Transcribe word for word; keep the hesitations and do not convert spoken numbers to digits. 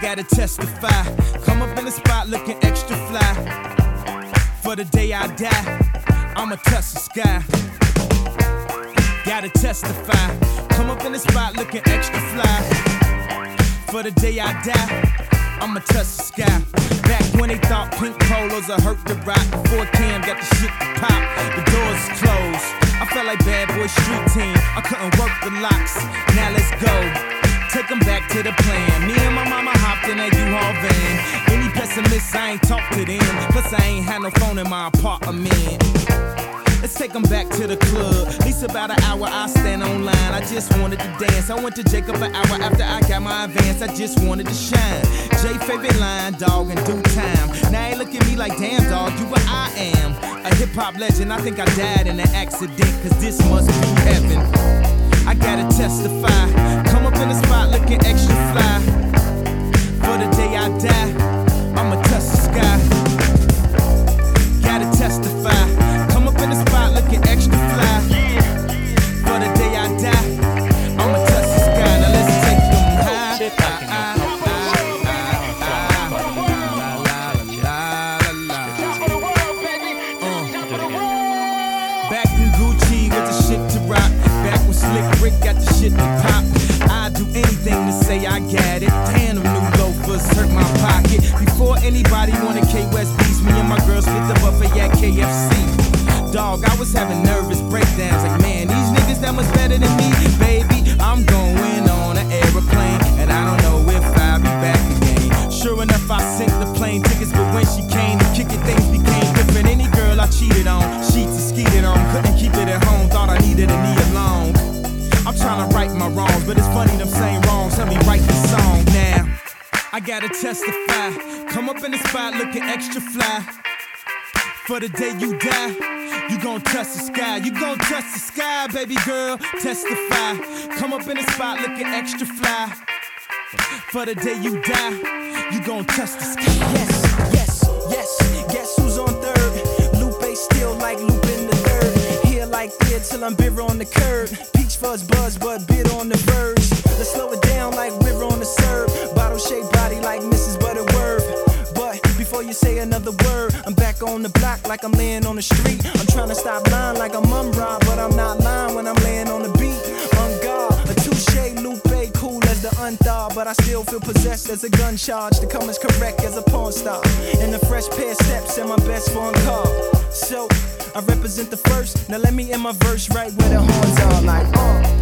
gotta testify. Come up in the spot looking extra fly. For the day I die, I'ma touch the sky. Gotta testify. Come up in the spot looking extra fly. For the day I die, I'ma touch the sky. Back when they thought pink polos would hurt the rock. Before Cam got the shit to pop, the doors closed. I felt like bad boy street team. I couldn't work the locks. Now let's go. Take them back to the plan. Me and my mama hopped in that U-Haul van. Any pessimists, I ain't talk to them. Plus I ain't had no phone in my apartment. Let's take them back to the club. At least about an hour I stand online. I just wanted to dance. I went to Jacob an hour after I got my advance. I just wanted to shine. Jay favorite line, dog, in due time. Now they look at me like, damn, dog, you what I am. A hip-hop legend. I think I died in an accident, cause this must be heaven. I gotta testify. Come up in the spot looking extra fly. For the day I die, I'ma touch the sky. Gotta testify. Come up in the spot looking extra fly. For the day I die, I'ma touch the sky. Now let's take them high. Back in Gucci with the shit to rock. Back when Slick Rick got the shit to pop. I'd do anything to say I got it. Damn, them new loafers hurt my pocket. Before anybody wanted K-West beats, me and my girl split the buffet at K F C. Dog, I was having nervous breakdowns. Like, man, these niggas that much better than me. Baby, I'm going on an aeroplane, and I don't know if I'll be back again. Sure enough, I sent the plane tickets, but when she came to kick it, things became different. Any girl I cheated on, sheets and skeeted on. Couldn't keep it at home, thought I needed a knee alone. I'm trying to right my wrongs, but it's funny them same wrongs help me write this song now. I gotta testify. Come up in the spot looking extra fly. For the day you die, you gon' touch the sky. You gon' touch the sky, baby girl. Testify. Come up in the spot looking extra fly. For the day you die, you gon' touch the sky. Yes, yes, yes. Guess who's on third? Lupe still like Lupe in the third. Here like there till I'm bitter on the curb. Peach fuzz buzz, but bit on the verge. Let's slow it down like we're on the serve. Bottle shaped body like Missus Butterworth. But before you say another word, I'm back on the block like I'm laying on the street. I'm trying to stop lying like I'm Mum-Ra, but I'm not lying when I'm laying on the beat. On guard, a touche, Lupe, cool as the unthaw, but I still feel possessed as a gun charge to come as correct as a porn star. And a fresh pair of steps and my best phone car. So I represent the first. Now let me end my verse right where the horns are like, uh.